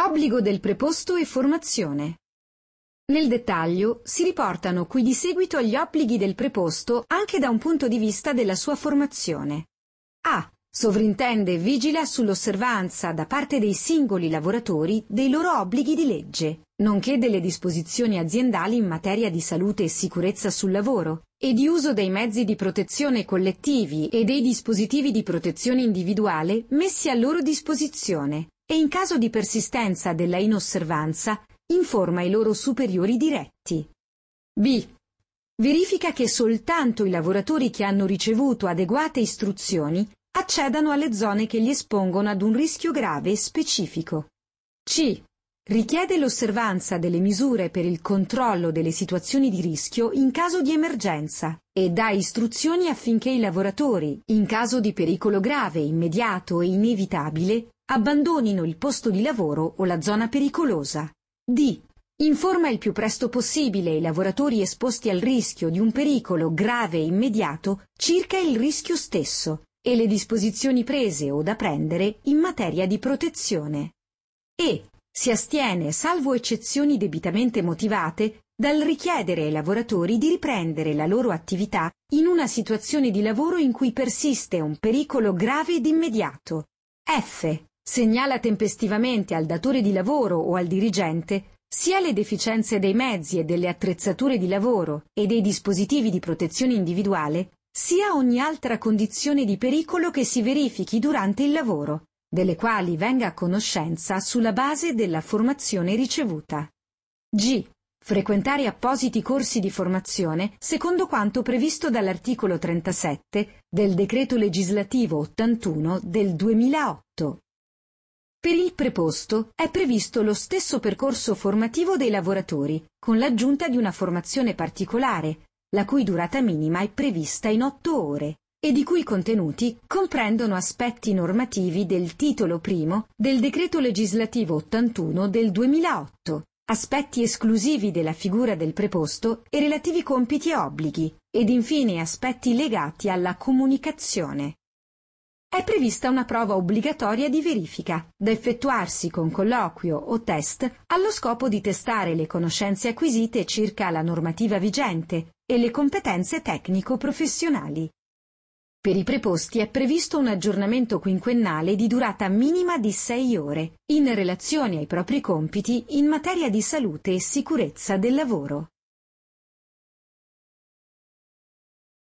Obbligo del preposto e formazione. Nel dettaglio si riportano qui di seguito gli obblighi del preposto anche da un punto di vista della sua formazione. A. Sovrintende e vigila sull'osservanza da parte dei singoli lavoratori dei loro obblighi di legge, nonché delle disposizioni aziendali in materia di salute e sicurezza sul lavoro e di uso dei mezzi di protezione collettivi e dei dispositivi di protezione individuale messi a loro disposizione e in caso di persistenza della inosservanza informa i loro superiori diretti. B. Verifica che soltanto i lavoratori che hanno ricevuto adeguate istruzioni accedano alle zone che li espongono ad un rischio grave e specifico. C. Richiede l'osservanza delle misure per il controllo delle situazioni di rischio in caso di emergenza e dà istruzioni affinché i lavoratori, in caso di pericolo grave, immediato e inevitabile, abbandonino il posto di lavoro o la zona pericolosa. D. Informa il più presto possibile i lavoratori esposti al rischio di un pericolo grave e immediato circa il rischio stesso e le disposizioni prese o da prendere in materia di protezione. E. Si astiene, salvo eccezioni debitamente motivate, dal richiedere ai lavoratori di riprendere la loro attività in una situazione di lavoro in cui persiste un pericolo grave ed immediato. F. Segnala tempestivamente al datore di lavoro o al dirigente sia le deficienze dei mezzi e delle attrezzature di lavoro e dei dispositivi di protezione individuale, sia ogni altra condizione di pericolo che si verifichi durante il lavoro, delle quali venga a conoscenza sulla base della formazione ricevuta. G. Frequentare appositi corsi di formazione secondo quanto previsto dall'articolo 37 del Decreto Legislativo 81 del 2008. Per il preposto è previsto lo stesso percorso formativo dei lavoratori, con l'aggiunta di una formazione particolare, la cui durata minima è prevista in 8 ore, e di cui contenuti comprendono aspetti normativi del titolo primo del Decreto Legislativo 81 del 2008, aspetti esclusivi della figura del preposto e relativi compiti e obblighi, ed infine aspetti legati alla comunicazione. È prevista una prova obbligatoria di verifica, da effettuarsi con colloquio o test allo scopo di testare le conoscenze acquisite circa la normativa vigente e le competenze tecnico-professionali. Per i preposti è previsto un aggiornamento quinquennale di durata minima di 6 ore, in relazione ai propri compiti in materia di salute e sicurezza del lavoro.